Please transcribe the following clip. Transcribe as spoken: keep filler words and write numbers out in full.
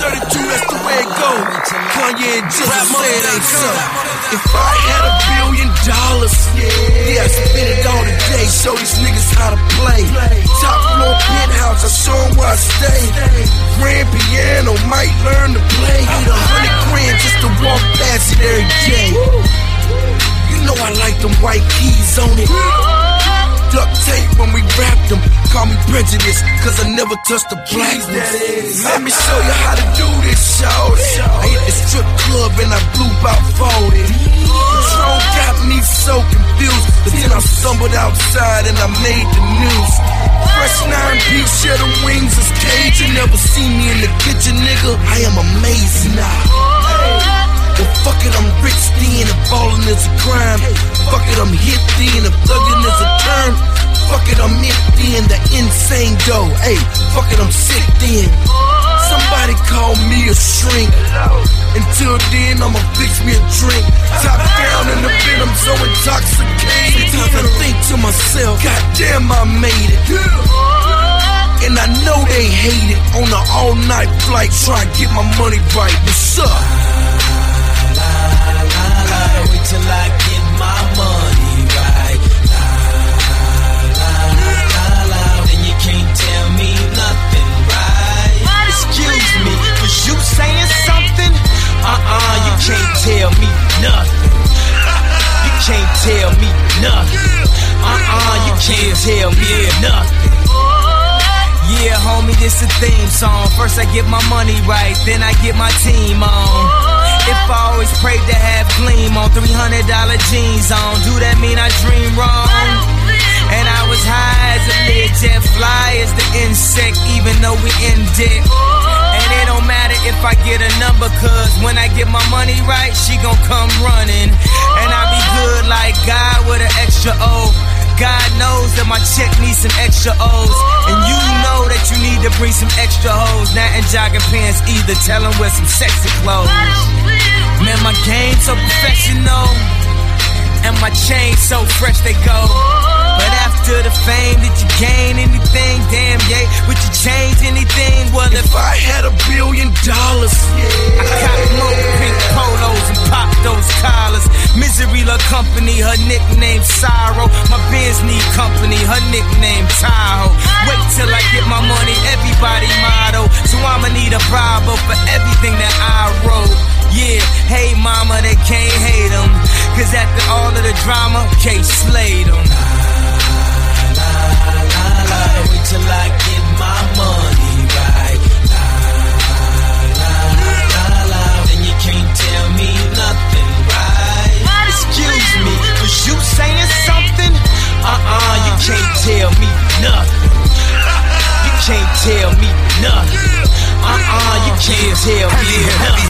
thirty-two, that's the way it go. Kanye and Drake say it ain't so. If I had a billion dollars, yeah, I spend it all today. Show these niggas how to play. Top floor penthouse, I show them where I stay. Grand piano, might learn to play. Need a hundred grand just to walk past it every day. You know I like them white keys on it. Duct tape when we wrap them. Call me prejudice, cause I never touched the black ones. Let me show you how to do this, shawty. I hit the strip club and I blew about forty. Patron got me so confused, but then I stumbled outside and I made the news. Fresh nine piece, share the wings is cage. You never see me in the kitchen, nigga. I am amazing now. Well, fuck it, I'm rich then, if ballin' is a crime. Fuck it, I'm hit then, if thuggin' is a term. Fuck it, I'm empty in the insane dough. Hey, fuck it, I'm sick then. Somebody call me a shrink. Until then, I'ma fix me a drink. Top down in the bed, I'm so intoxicated. Sometimes I think to myself, goddamn, I made it. And I know they hate it. On an all-night flight, try to get my money right. What's up? Wait till I get my money right. La, la, la, la, then you can't tell me nothing, right? Excuse me, was you saying something? Uh-uh, you can't tell me nothing. You can't tell me nothing. Uh-uh, you can't tell me nothing. Yeah, homie, this a theme song. First I get my money right, then I get my team on. If I always prayed to have gleam on, three hundred dollar jeans on, do that mean I dream wrong? And I was high as a lid, jet fly as the insect, even though we in debt. And it don't matter if I get a number, cause when I get my money right, she gon' come running. And I be good like God with an extra O. God knows that my check needs some extra O's. And you know that you need to bring some extra hoes. Not in jogging pants either, tell them wear some sexy clothes. Man, my game so professional, and my chain so fresh they go. But after the fame, did you gain anything? Damn, yeah, would you change anything? Well, if, if I had a billion dollars, yeah, I cop more pink polos and pop those collars. Misery love company, her nickname Sorrow. My Benz need company, her nickname Tahoe. Wait till I get my money, everybody motto. So I'ma need a Bravo for everything that I wrote. Yeah, hey mama, they can't hate them, cause after all of the drama, K slayed them. La, la, la, la, wait till I get my money right. La, la, la, la, then you can't tell me nothing, right? Excuse me, was you saying something? Uh-uh, you can't tell me nothing. You can't tell me nothing. Uh-uh, you can't tell me nothing.